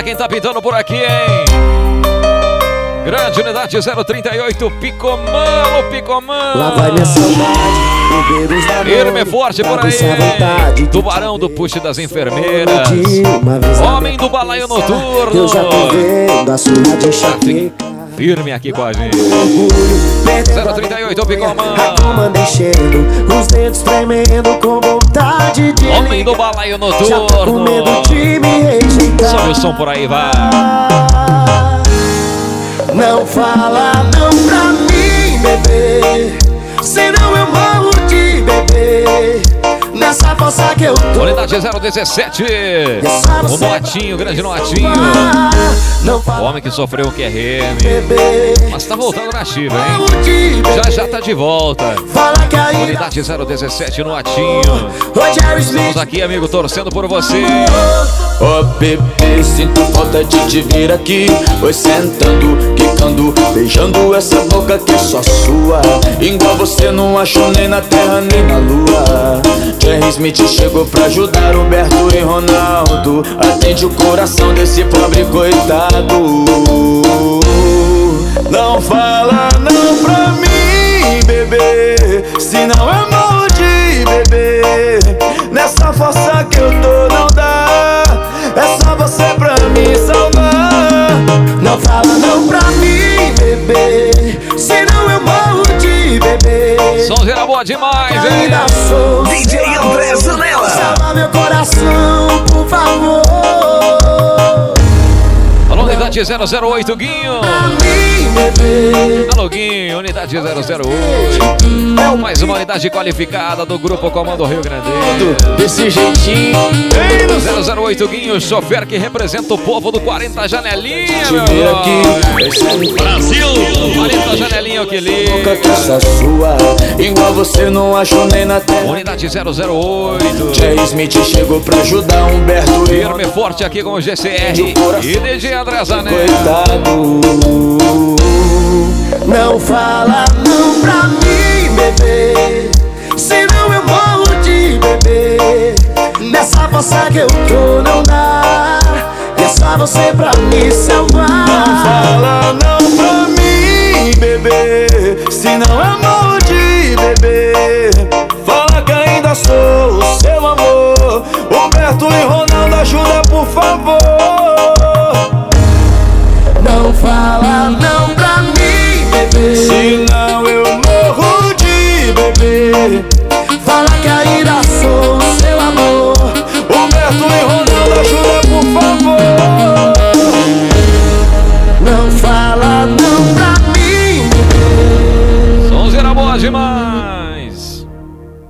Olha quem tá pintando por aqui, hein? Grande unidade 038, Picomano, Picomano. Lá vai minha saudade, Firme forte por aí. Tubarão do puxe das enfermeiras. Homem do balaio noturno. Eu já tô vendo a sua de enxaqueca. Firme aqui com a gente. 038, Picomano. A comanda enchendo, os dedos tremendo com vontade de Homem do balaio noturno. Já tô com medo de me rejeitar. Sobe o som por aí, vai. Não fala não pra mim, bebê, senão eu morro de bebê. Nessa força que eu tô. Unidade 017. O Noatinho, grande Noatinho. O homem que sofreu o QRM, mas tá voltando na ativa, hein? Já tá de volta. Unidade 017, Noatinho. Estamos aqui, amigo, torcendo por você. Oh, bebê, sinto falta de te vir aqui. Oi, sentando, quicando, beijando essa boca que é só sua. Igual você não achou nem na terra nem na lua. Jerry Smith chegou pra ajudar Humberto e Ronaldo. Atende o coração desse pobre coitado. Não fala não pra mim, bebê, senão eu morro de bebê. Nessa força que eu tô não dá. É só você pra me salvar. Não fala não pra mim, bebê, senão eu morro de bebê. Sonzeira boa demais, hein? DJ André Zanella. Salva meu coração, por favor. Alô, unidade 008, Guinho. Alô, Guinho, unidade 008. Mais uma unidade qualificada do Grupo Comando Rio Grande. Desse jeitinho. 008, Guinho, chofer que representa o povo do 40 Janelinha, meu aqui. Brasil! 40 Janelinha, o que liga. Sua, igual você não achou nem na terra. Unidade 008. Jerry Smith chegou pra ajudar Humberto. Firme forte aqui com o GCR e DJ André Zanella. Coitado. Não fala não pra mim, bebê, senão eu morro de bebê. Nessa força que eu tô não dá. É só você pra me salvar. Não fala não pra mim, bebê,